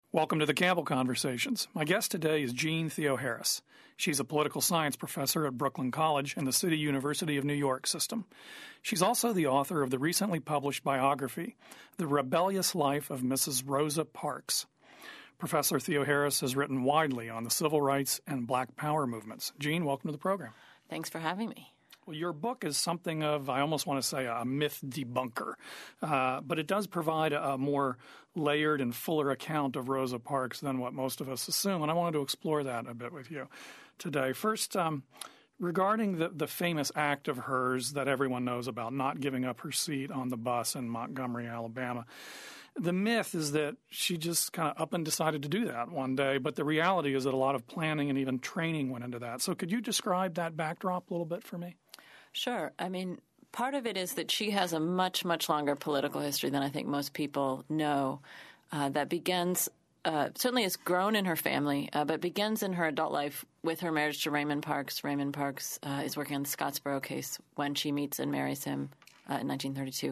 Welcome to the Campbell Conversations. My guest today is Jean Theoharis. She's a political science professor at Brooklyn College and the City University of New York system. She's also the author of the recently published biography, The Rebellious Life of Mrs. Rosa Parks. Professor Theoharis has written widely on the civil rights and Black Power movements. Jean, welcome to the program. Thanks for having me. Well, your book is something of, I almost want to say, a myth debunker, but it does provide a more layered and fuller account of Rosa Parks than what most of us assume, and I wanted to explore that a bit with you today. First, regarding the famous act of hers that everyone knows about, not giving up her seat on the bus in Montgomery, Alabama. The myth is that she just kind of up and decided to do that one day, but the reality is that a lot of planning and even training went into that. So could you describe that backdrop a little bit for me? Sure. I mean, part of it is that she has a much, much longer political history than I think most people know that begins certainly has grown in her family, but begins in her adult life with her marriage to Raymond Parks. Raymond Parks is working on the Scottsboro case when she meets and marries him in 1932.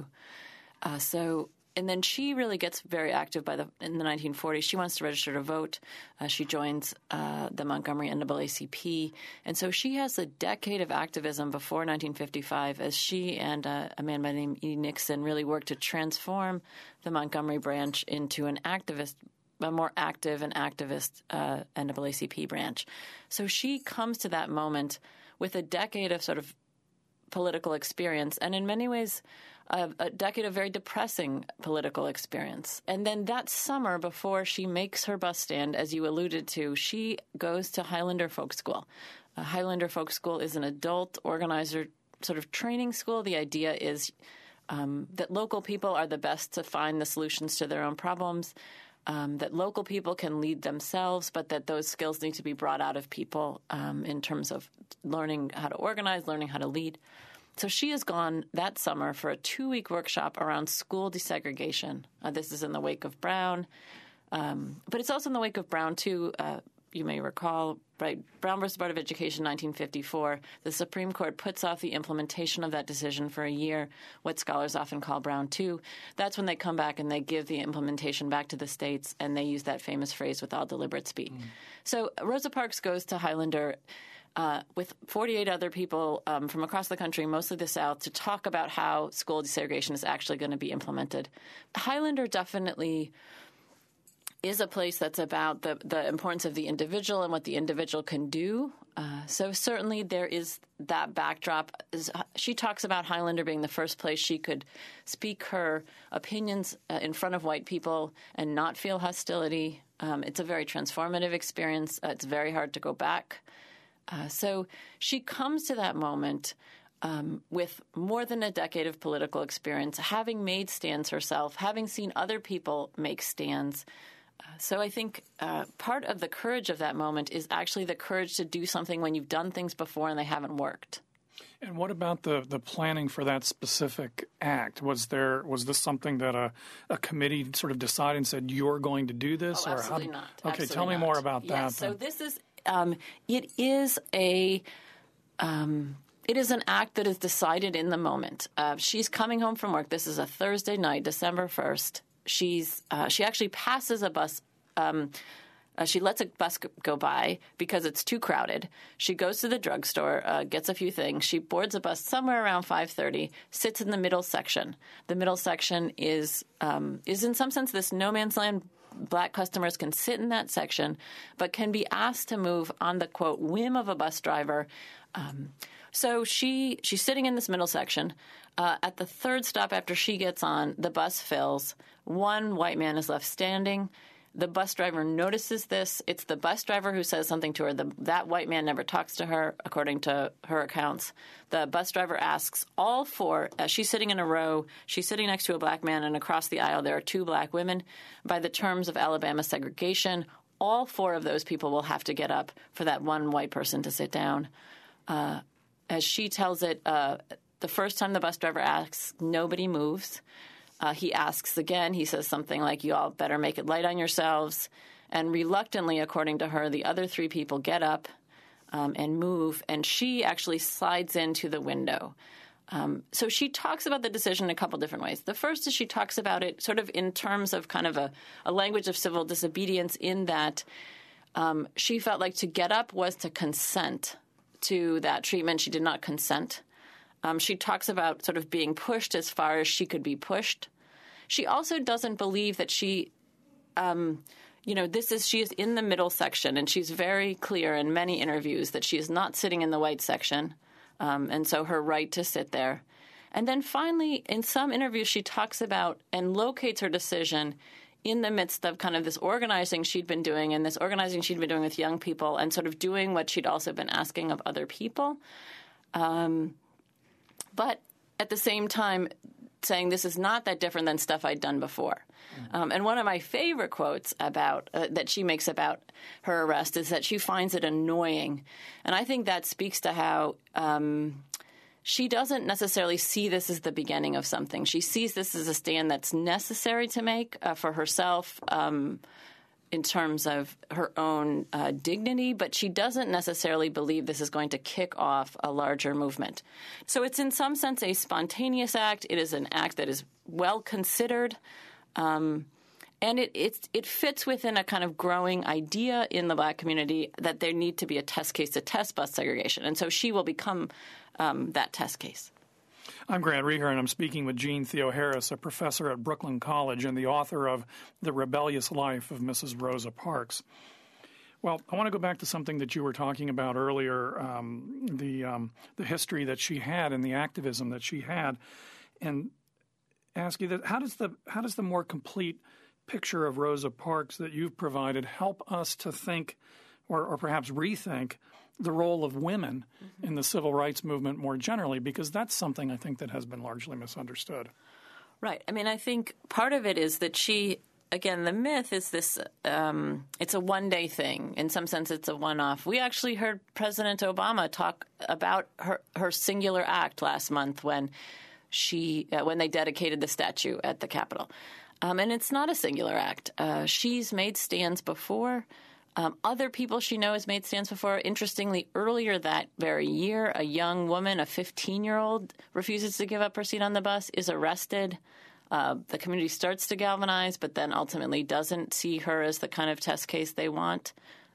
And then she really gets very active in the 1940s. She wants to register to vote. She joins the Montgomery NAACP. And so she has a decade of activism before 1955 as she and a man by the name E. Nixon really work to transform the Montgomery branch into a more active and activist NAACP branch. So she comes to that moment with a decade of sort of political experience and in many ways a decade of very depressing political experience. And then that summer, before she makes her bus stand, as you alluded to, she goes to Highlander Folk School. Highlander Folk School is an adult organizer sort of training school. The idea is that local people are the best to find the solutions to their own problems, that local people can lead themselves, but that those skills need to be brought out of people in terms of learning how to organize, learning how to lead. So she has gone that summer for a 2-week workshop around school desegregation. This is in the wake of Brown, but it's also in the wake of Brown, too. You may recall, right, Brown versus Board of Education, 1954. The Supreme Court puts off the implementation of that decision for a year, what scholars often call Brown 2. That's when they come back and they give the implementation back to the states, and they use that famous phrase, with all deliberate speed. So Rosa Parks goes to Highlander with 48 other people from across the country, mostly the South, to talk about how school desegregation is actually going to be implemented. Highlander definitely is a place that's about the importance of the individual and what the individual can do. So certainly there is that backdrop. She talks about Highlander being the first place she could speak her opinions in front of white people and not feel hostility. It's a very transformative experience. It's very hard to go back. So she comes to that moment with more than a decade of political experience, having made stands herself, having seen other people make stands. So I think part of the courage of that moment is actually the courage to do something when you've done things before and they haven't worked. And what about the planning for that specific act? Was this something that a committee sort of decided and said, you're going to do this? Oh, absolutely not. Okay, absolutely tell me not. more about that. So this is it is an act that is decided in the moment. She's coming home from work. This is a Thursday night, December 1st. She actually passes a bus. She lets a bus go by because it's too crowded. She goes to the drugstore, gets a few things. She boards a bus somewhere around 5:30, sits in the middle section. The middle section is in some sense this no man's land. Black customers can sit in that section, but can be asked to move on the, quote, whim of a bus driver. So she's sitting in this middle section. At the third stop after she gets on, the bus fills. One white man is left standing. The bus driver notices this. It's the bus driver who says something to her. That white man never talks to her, according to her accounts. The bus driver asks all four. She's sitting in a row. She's sitting next to a black man, and across the aisle there are 2 black women. By the terms of Alabama segregation, all 4 of those people will have to get up for that one white person to sit down. As she tells it, the first time the bus driver asks, nobody moves. He asks again. He says something like, you all better make it light on yourselves. And reluctantly, according to her, the other 3 people get up and move, and she actually slides into the window. So she talks about the decision in a couple different ways. The first is she talks about it sort of in terms of kind of a language of civil disobedience, in that she felt like to get up was to consent to that treatment. She did not consent. She talks about sort of being pushed as far as she could be pushed. She also doesn't believe that she is in the middle section, and she's very clear in many interviews that she is not sitting in the white section. And so her right to sit there. And then finally, in some interviews, she talks about and locates her decision in the midst of kind of this organizing she'd been doing, and this organizing she'd been doing with young people, and sort of doing what she'd also been asking of other people. But at the same time, saying this is not that different than stuff I'd done before. And one of my favorite quotes about that she makes about her arrest is that she finds it annoying. And I think that speaks to how she doesn't necessarily see this as the beginning of something. She sees this as a stand that's necessary to make for herself in terms of her own dignity, but she doesn't necessarily believe this is going to kick off a larger movement. So it's in some sense a spontaneous act. It is an act that is well considered. And it fits within a kind of growing idea in the Black community that there need to be a test case to test bus segregation. And so she will become that test case. I'm Grant Reher, and I'm speaking with Jean Theoharis, a professor at Brooklyn College and the author of The Rebellious Life of Mrs. Rosa Parks. Well, I want to go back to something that you were talking about earlier, the history that she had and the activism that she had, and ask you that how does the more complete picture of Rosa Parks that you've provided help us to think or perhaps rethink the role of women in the civil rights movement more generally, because that's something I think that has been largely misunderstood. Right. I mean, I think part of it is that she, again, the myth is this, it's a one-day thing. In some sense, it's a one-off. We actually heard President Obama talk about her singular act last month when they dedicated the statue at the Capitol. And it's not a singular act. She's made stands before. Other people she knows made stands before. Interestingly, earlier that very year, a young woman, a 15-year-old, refuses to give up her seat on the bus, is arrested. The community starts to galvanize, but then ultimately doesn't see her as the kind of test case they want.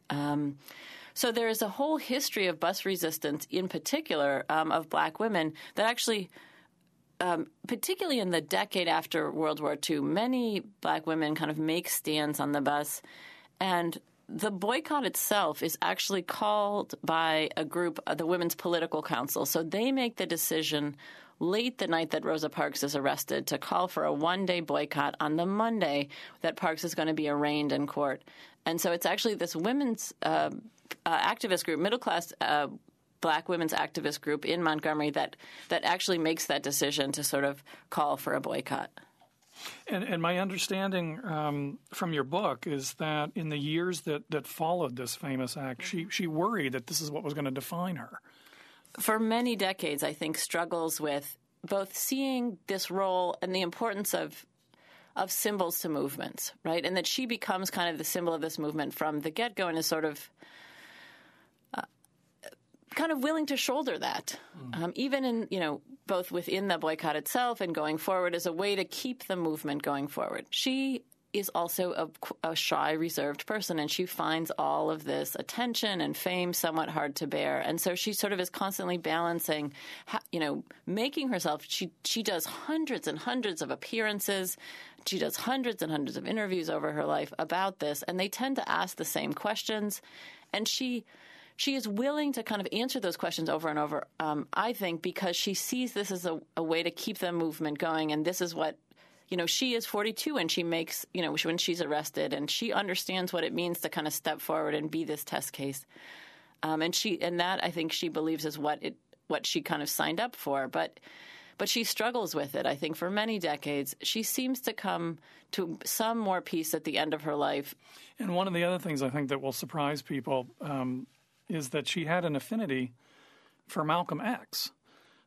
So there is a whole history of bus resistance, in particular, of Black women that actually, particularly in the decade after World War II, many Black women kind of make stands on the bus. And the boycott itself is actually called by a group, the Women's Political Council. So they make the decision late the night that Rosa Parks is arrested to call for a one-day boycott on the Monday that Parks is going to be arraigned in court. And so it's actually this women's activist group, middle-class Black women's activist group in Montgomery that actually makes that decision to sort of call for a boycott. And my understanding from your book is that in the years that followed this famous act, she worried that this is what was going to define her. For many decades, I think, struggles with both seeing this role and the importance of symbols to movements, right? And that she becomes kind of the symbol of this movement from the get-go and is sort of kind of willing to shoulder that, even in, both within the boycott itself and going forward as a way to keep the movement going forward. She is also a shy, reserved person, and she finds all of this attention and fame somewhat hard to bear. And so she sort of is constantly balancing, making herself, she does hundreds and hundreds of appearances. She does hundreds and hundreds of interviews over her life about this, and they tend to ask the same questions. And she is willing to kind of answer those questions over and over, I think, because she sees this as a way to keep the movement going. And this is what, she is 42 and she makes, when she's arrested, and she understands what it means to kind of step forward and be this test case. And that I think she believes is what she kind of signed up for. But she struggles with it, I think, for many decades. She seems to come to some more peace at the end of her life. And one of the other things I think that will surprise people is that she had an affinity for Malcolm X.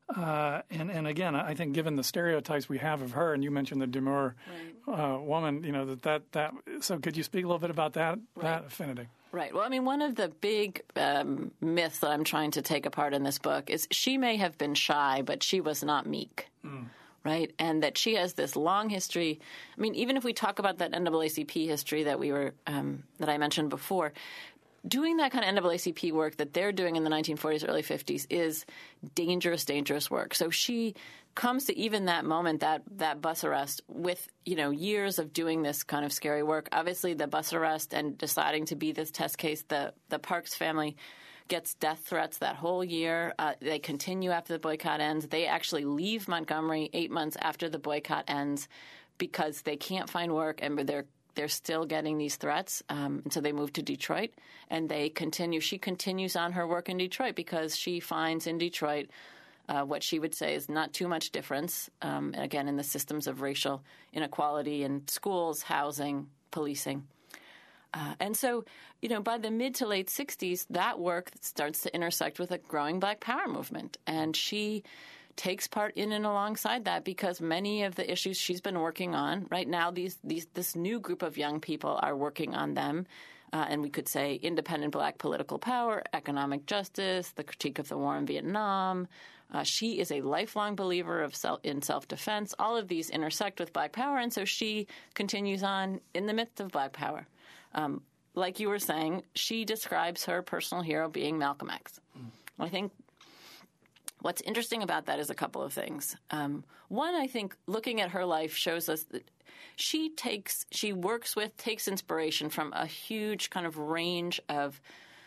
And again, I think given the stereotypes we have of her, and you mentioned the demure woman, that. So could you speak a little bit about that affinity? Right. Well, I mean, one of the big myths that I'm trying to take apart in this book is she may have been shy, but she was not meek. Right? And that she has this long history. I mean, even if we talk about that NAACP history that that I mentioned before, doing that kind of NAACP work that they're doing in the 1940s, early 50s is dangerous, dangerous work. So she comes to even that moment, that bus arrest, with, years of doing this kind of scary work. Obviously, the bus arrest and deciding to be this test case, the Parks family gets death threats that whole year. They continue after the boycott ends. They actually leave Montgomery 8 months after the boycott ends because they can't find work, and they're still getting these threats. And so they move to Detroit, and she continues on her work in Detroit because she finds in Detroit what she would say is not too much difference, again, in the systems of racial inequality in schools, housing, policing. And so, by the mid to late 60s, that work starts to intersect with a growing Black Power movement. And she takes part in and alongside that because many of the issues she's been working on right now, this new group of young people are working on them. And we could say independent Black political power, economic justice, the critique of the war in Vietnam. She is a lifelong believer in self-defense. All of these intersect with Black Power, and so she continues on in the midst of Black Power. Like you were saying, she describes her personal hero being Malcolm X. I think what's interesting about that is a couple of things. One, I think looking at her life shows us that she takes inspiration from a huge kind of range of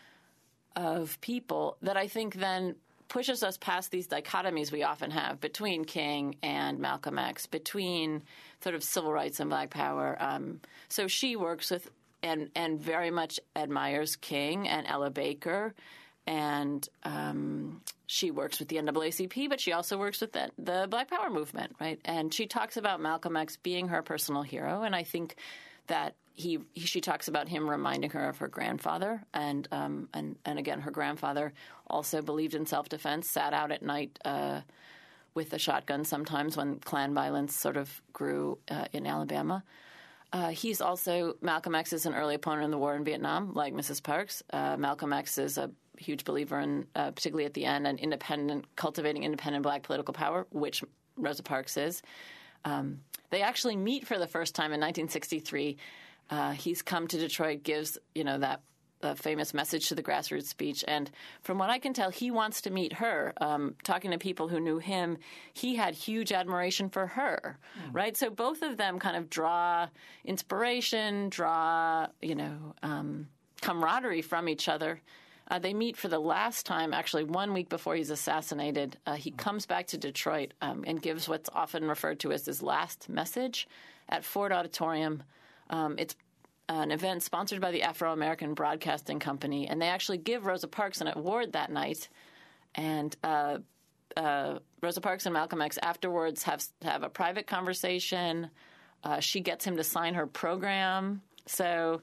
people that I think then pushes us past these dichotomies we often have between King and Malcolm X, between sort of civil rights and Black Power. So she works with and very much admires King and Ella Baker, and she works with the NAACP, but she also works with the Black Power movement, right? And she talks about Malcolm X being her personal hero, and I think that she talks about him reminding her of her grandfather, and again, her grandfather also believed in self-defense, sat out at night with a shotgun sometimes when Klan violence sort of grew in Alabama. Malcolm X is an early opponent in the war in Vietnam, like Mrs. Parks. Malcolm X is a huge believer in, particularly at the end, cultivating independent Black political power, which Rosa Parks is. They actually meet for the first time in 1963. He's come to Detroit, gives, that famous message to the grassroots speech. And from what I can tell, he wants to meet her. Talking to people who knew him, he had huge admiration for her, right? So both of them kind of draw inspiration, camaraderie from each other. They meet for the last time, actually 1 week before he's assassinated. He comes back to Detroit and gives what's often referred to as his last message at Ford Auditorium. It's an event sponsored by the Afro-American Broadcasting Company, and they actually give Rosa Parks an award that night. And Rosa Parks and Malcolm X afterwards have a private conversation. She gets him to sign her program. So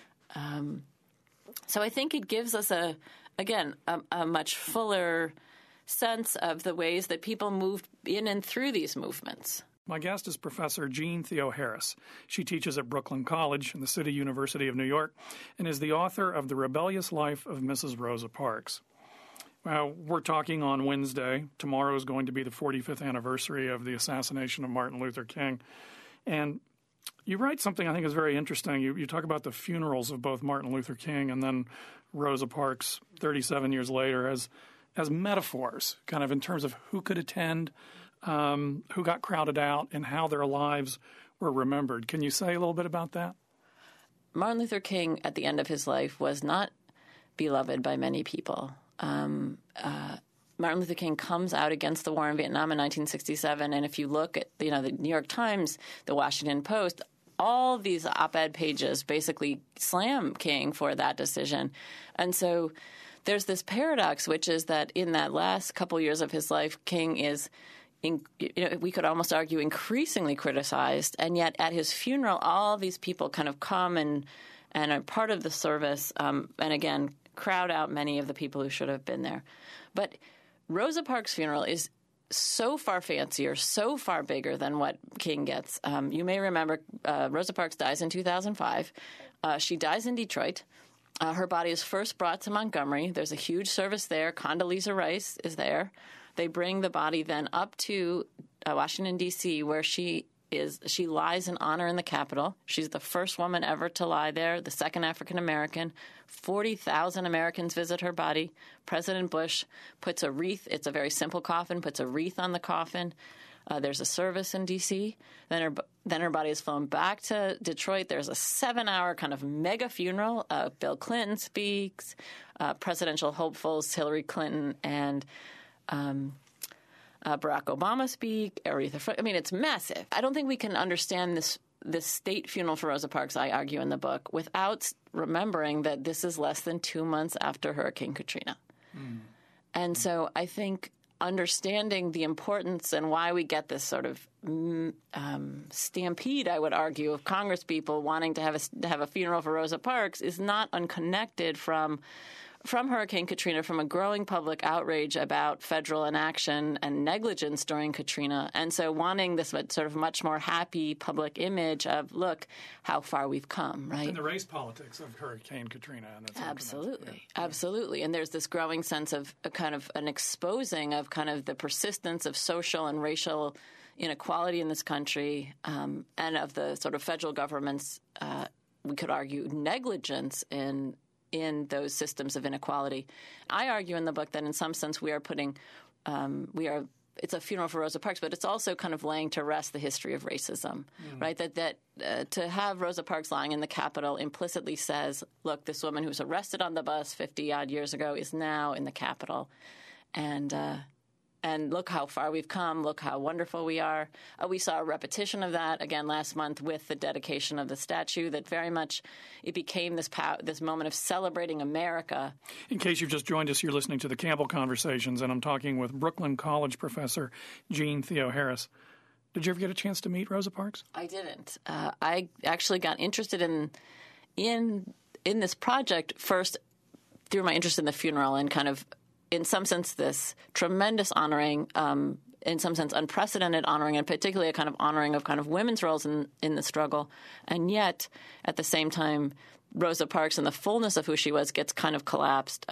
I think it gives us a much fuller sense of the ways that people moved in and through these movements. My guest is Professor Jean Theoharis. She teaches at Brooklyn College and the City University of New York and is the author of The Rebellious Life of Mrs. Rosa Parks. Well, we're talking on Wednesday. Tomorrow is going to be the 45th anniversary of the assassination of Martin Luther King. And you write something I think is very interesting. You talk about the funerals of both Martin Luther King and then Rosa Parks 37 years later as metaphors, kind of in terms of who could attend, who got crowded out, and how their lives were remembered. Can you say a little bit about that? Martin Luther King, at the end of his life, was not beloved by many people. Martin Luther King comes out against the war in Vietnam in 1967, and if you look at the New York Times, the Washington Post, all these op-ed pages basically slam King for that decision. And so there's this paradox, which is that in that last couple years of his life, King is we could almost argue increasingly criticized, and yet at his funeral, all these people kind of come and are part of the service, and again, crowd out many of the people who should have been there. But Rosa Parks' funeral is so far fancier, so far bigger than what King gets. You may remember Rosa Parks dies in 2005. She dies in Detroit. Her body is first brought to Montgomery. There's a huge service there. Condoleezza Rice is there. They bring the body then up to Washington, D.C., where she lies in honor in the Capitol. She's the first woman ever to lie there, the second African-American. 40,000 Americans visit her body. President Bush puts a wreath. It's a very simple coffin, puts a wreath on the coffin. There's a service in D.C. Then her body is flown back to Detroit. There's a 7-hour kind of mega funeral. Bill Clinton speaks, presidential hopefuls Hillary Clinton and Barack Obama speak. It's massive. I don't think we can understand this state funeral for Rosa Parks, I argue in the book, without remembering that this is less than 2 months after Hurricane Katrina. And so I think understanding the importance and why we get this sort of stampede, I would argue, of Congress people wanting to have a funeral for Rosa Parks is not unconnected from Hurricane Katrina, from a growing public outrage about federal inaction and negligence during Katrina. And so wanting this sort of much more happy public image of, look, how far we've come, right? And the race politics of Hurricane Katrina. And Absolutely. Absolutely. And there's this growing sense of a kind of an exposing of kind of the persistence of social and racial inequality in this country, and of the sort of federal government's, we could argue, negligence in those systems of inequality. I argue in the book that in some sense it's a funeral for Rosa Parks, but it's also kind of laying to rest the history of racism, right? That to have Rosa Parks lying in the Capitol implicitly says, look, this woman who's arrested on the bus 50-odd years ago is now in the Capitol. And look how far we've come. Look how wonderful we are. We saw a repetition of that again last month with the dedication of the statue. That very much it became this moment of celebrating America. In case you've just joined us, you're listening to the Campbell Conversations, and I'm talking with Brooklyn College professor Jean Theoharis. Did you ever get a chance to meet Rosa Parks? I didn't. I actually got interested in this project first through my interest in the funeral and kind of, in some sense, this tremendous honoring, in some sense unprecedented honoring, and particularly a kind of honoring of kind of women's roles in the struggle. And yet, at the same time, Rosa Parks and the fullness of who she was gets kind of collapsed.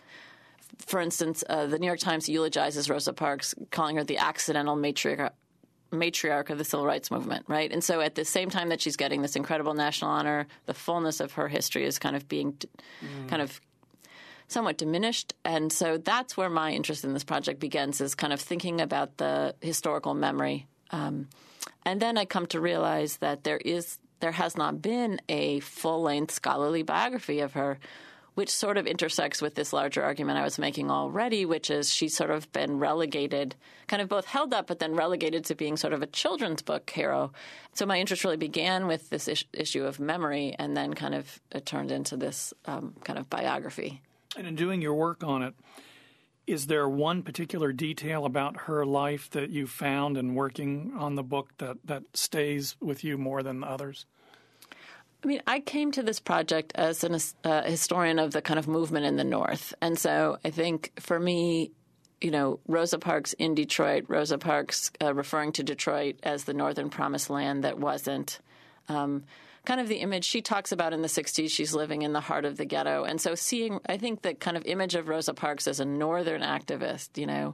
For instance, the New York Times eulogizes Rosa Parks, calling her the accidental matriarch of the civil rights movement, right? And so at the same time that she's getting this incredible national honor, the fullness of her history is kind of being kind of somewhat diminished. And so that's where my interest in this project begins, is kind of thinking about the historical memory. And then I come to realize that there has not been a full-length scholarly biography of her, which sort of intersects with this larger argument I was making already, which is she's sort of been relegated, kind of both held up, but then relegated to being sort of a children's book hero. So my interest really began with this issue of memory, and then kind of it turned into this kind of biography. And in doing your work on it, is there one particular detail about her life that you found in working on the book that stays with you more than others? I mean, I came to this project as a historian of the kind of movement in the North. And so I think for me, Rosa Parks in Detroit, Rosa Parks referring to Detroit as the Northern Promised Land that wasn't, kind of the image she talks about in the 60s, she's living in the heart of the ghetto. And so I think the kind of image of Rosa Parks as a Northern activist,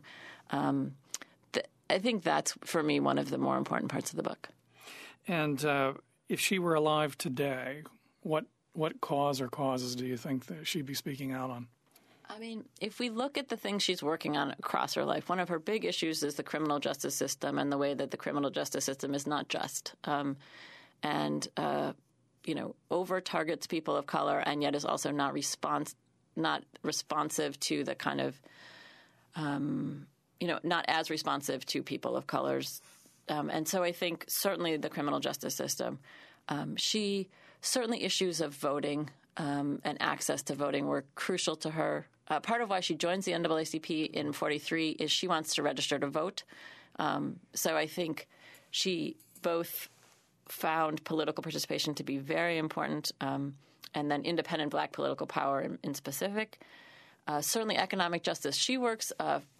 I think that's, for me, one of the more important parts of the book. And if she were alive today, what cause or causes do you think that she'd be speaking out on? I mean, if we look at the things she's working on across her life, one of her big issues is the criminal justice system and the way that the criminal justice system is not just. And over targets people of color, and yet is also not responsive to the kind of, not as responsive to people of colors. And so I think certainly the criminal justice system, issues of voting and access to voting were crucial to her. Part of why she joins the NAACP in 1943 is she wants to register to vote. So I think she both found political participation to be very important, and then independent black political power in specific. Certainly economic justice. She works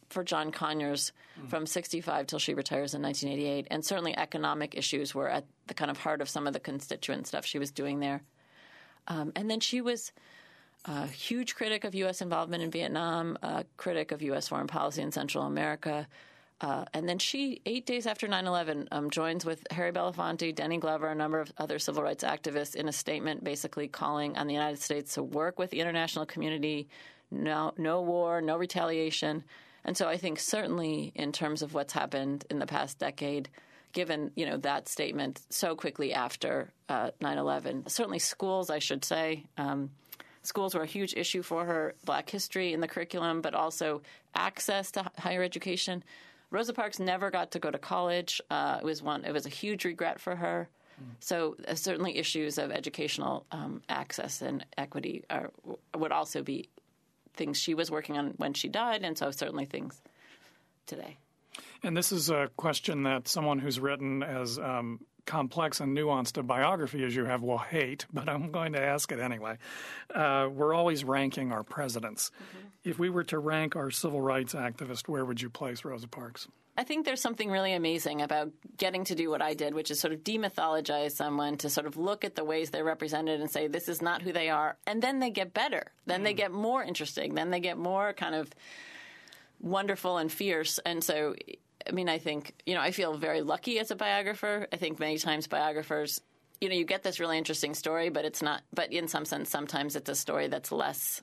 for John Conyers from 65 till she retires in 1988. And certainly economic issues were at the kind of heart of some of the constituent stuff she was doing there. And then she was a huge critic of U.S. involvement in Vietnam, a critic of U.S. foreign policy in Central America. And then she, 8 days after 9/11, joins with Harry Belafonte, Denny Glover, a number of other civil rights activists in a statement basically calling on the United States to work with the international community, no war, no retaliation. And so I think certainly in terms of what's happened in the past decade, given, that statement so quickly after 9/11, certainly schools, I should say, schools were a huge issue for her, Black history in the curriculum, but also access to higher education. Rosa Parks never got to go to college. It was a huge regret for her. So certainly issues of educational access and equity would also be things she was working on when she died, and so certainly things today. And this is a question that someone who's written as complex and nuanced a biography as you have will hate, but I'm going to ask it anyway. We're always ranking our presidents. Mm-hmm. If we were to rank our civil rights activist, where would you place Rosa Parks? I think there's something really amazing about getting to do what I did, which is sort of demythologize someone, to sort of look at the ways they're represented and say, this is not who they are. And then they get better. Then they get more interesting. Then they get more kind of wonderful and fierce. And so, I think, I feel very lucky as a biographer. I think many times biographers, you get this really interesting story, but it's not, but in some sense, sometimes it's a story that's less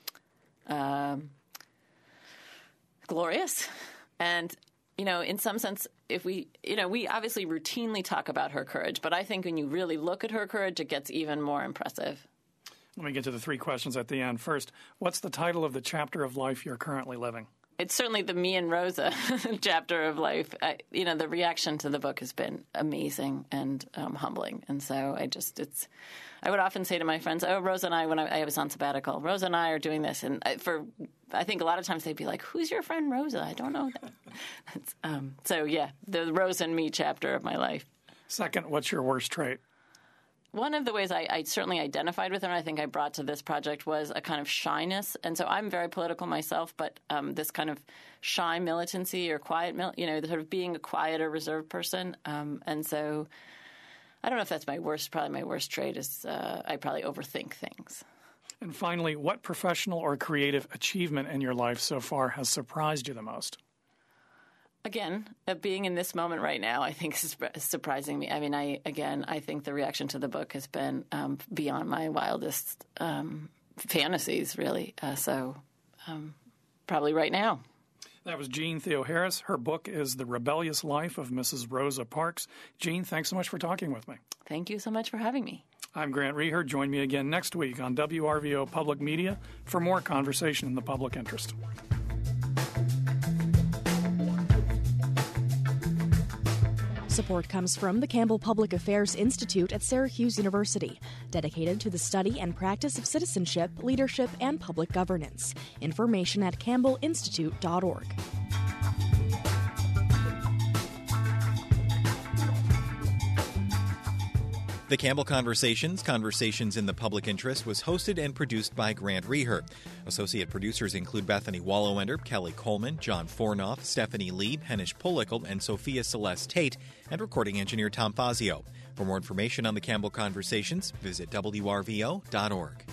glorious. And, in some sense, if we obviously routinely talk about her courage, but I think when you really look at her courage, it gets even more impressive. Let me get to the three questions at the end. First, what's the title of the chapter of life you're currently living? It's certainly the Me and Rosa chapter of life. The reaction to the book has been amazing and humbling. And so I would often say to my friends, oh, Rosa and I, when I was on sabbatical, Rosa and I are doing this. And I think a lot of times they'd be like, who's your friend Rosa? I don't know that. The Rosa and me chapter of my life. Second, what's your worst trait? One of the ways I certainly identified with her, and I think I brought to this project, was a kind of shyness. And so I'm very political myself, but this kind of shy militancy or quiet, sort of being a quiet or reserved person. And so I don't know if that's my worst. Probably my worst trait is I probably overthink things. And finally, what professional or creative achievement in your life so far has surprised you the most? Again, being in this moment right now, I think is surprising me. I think the reaction to the book has been beyond my wildest fantasies, really. Probably right now. That was Jean Theoharis. Her book is The Rebellious Life of Mrs. Rosa Parks. Jean, thanks so much for talking with me. Thank you so much for having me. I'm Grant Reher. Join me again next week on WRVO Public Media for more conversation in the public interest. Support comes from the Campbell Public Affairs Institute at Syracuse University, dedicated to the study and practice of citizenship, leadership, and public governance. Information at campbellinstitute.org. The Campbell Conversations, Conversations in the Public Interest, was hosted and produced by Grant Reher. Associate producers include Bethany Wallowender, Kelly Coleman, John Fornoff, Stephanie Lieb, Henish Pulickel, and Sophia Celeste Tate, and recording engineer Tom Fazio. For more information on the Campbell Conversations, visit WRVO.org.